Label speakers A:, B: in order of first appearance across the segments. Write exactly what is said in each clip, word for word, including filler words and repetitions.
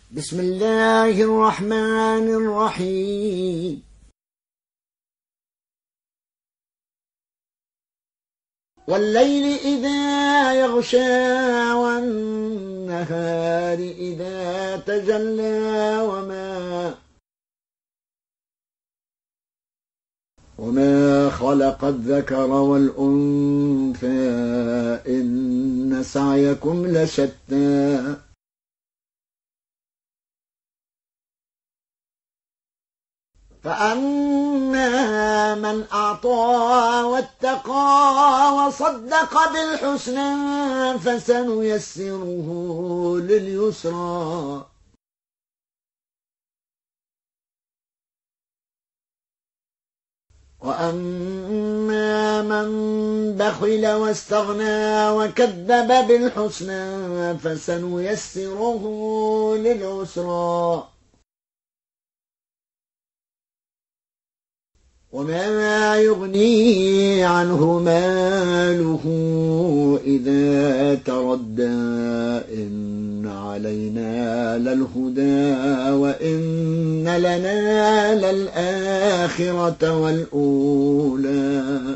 A: بسم الله الرحمن الرحيم. والليل إذا يغشى والنهار إذا تجلى وما وما خلق الذكر والأنثى إن سعيكم لشتى فأما من أعطى واتقى وصدق بالحسنى فسنيسره لليسرى وأما من بخل واستغنى وكذب بالحسنى فسنيسره للعسرى وما يغني عنه ماله إذا تردى إن علينا للهدى وإن لنا للآخرة والأولى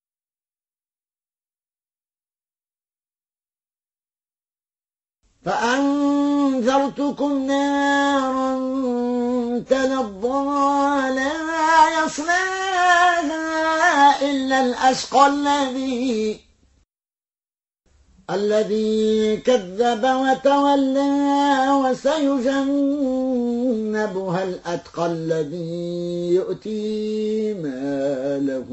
A: فأنذرتكم نارا تلظى لا يصلاها إلا الأشقى الذي الذي كذب وتولى وسيجنبها الأتقى الذي يؤتي ماله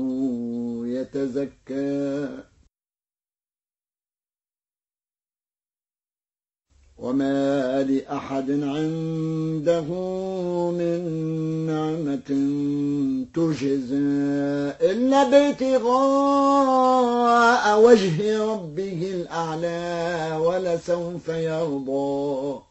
A: يتزكى وما لأحد عنده من نعمة تجزى إلا ابتغاء وجه ربه الأعلى ولسوف يرضى